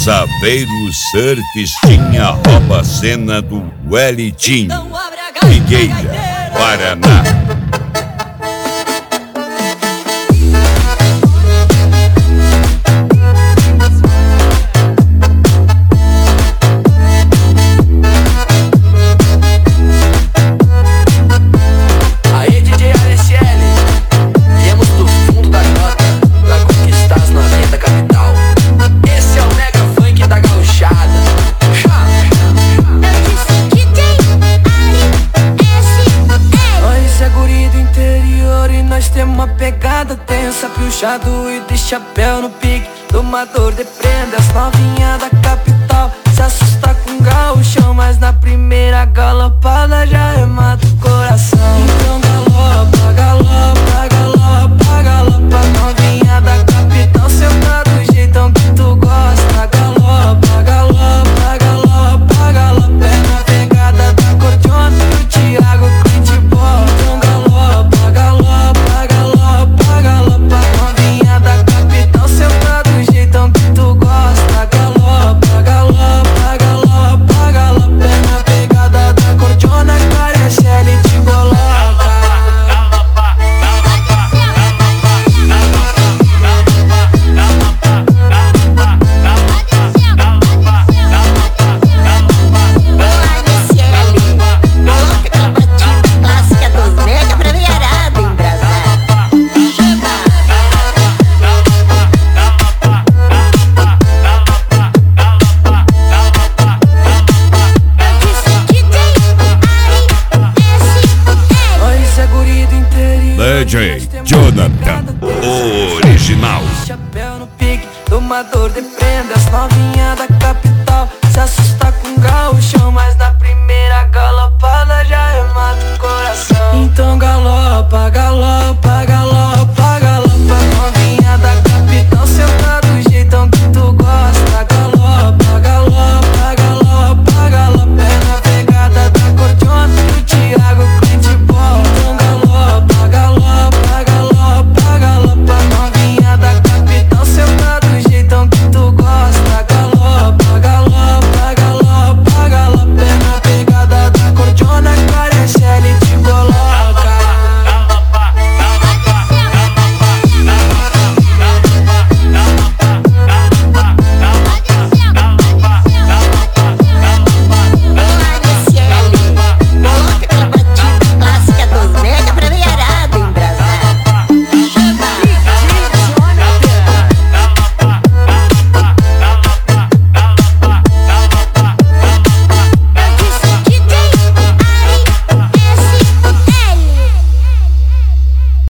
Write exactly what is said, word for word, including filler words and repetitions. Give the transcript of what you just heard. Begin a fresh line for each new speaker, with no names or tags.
Saveiro Surfs tinha rouba a cena do Wellington, Figueira, Paraná.
Uma pegada tensa, puxado e de chapéu no pique. Domador de prenda, as novinhas da capital se assusta com gauchão, mas na primeira galopada já remata o coração. Então galopa, galopa, galopa, galopa, novinha da capital, senta do jeitão que tu gosta. Galopa, galopa, galopa, galopa, é na pegada da cordiona que o Thiago Clint bola. Então galopa, galopa, galopa, galopa, novinha da capital, senta do jeitão que tu gosta. Galopa, galopa, galopa, galopa, é na pegada da cordiona que a Araceli te coloca.
D J Jonathan, original.
Chapéu no pique, domador de prendas, novinha da capital se assusta com gauchão, mas